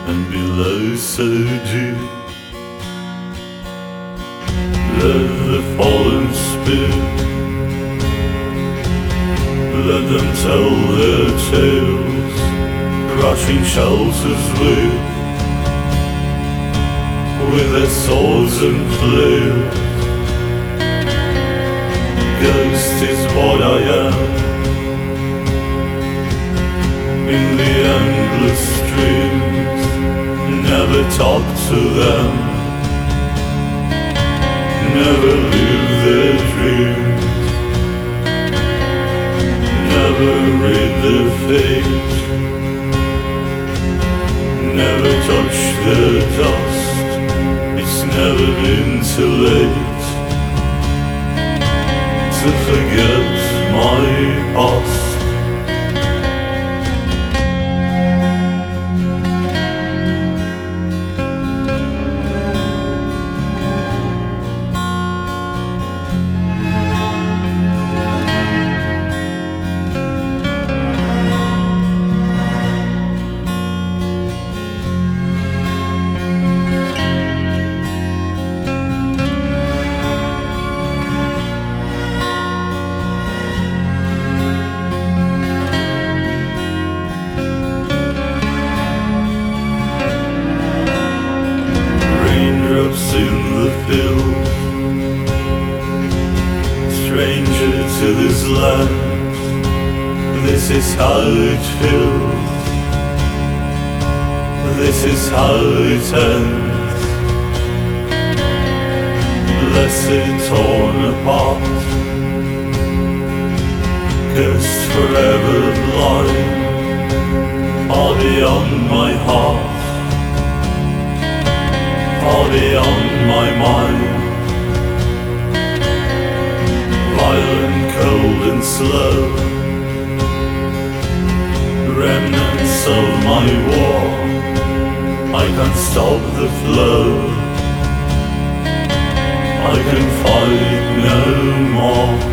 and below so deep. Let the fallen speak, let them tell their tales, crushing shelters with their swords and flails. Ghost is what I am in the endless streams. Never talk to them, never live their dreams, never read their fate, never touch their dust. It's never been too late to forget my past. In the field, stranger to this land, this is how it feels, this is how it ends. Blessed torn apart, cursed forever blind, far beyond my heart, far beyond my mind. Violent, cold and slow, remnants of my war. I can't stop the flow, I can fight no more.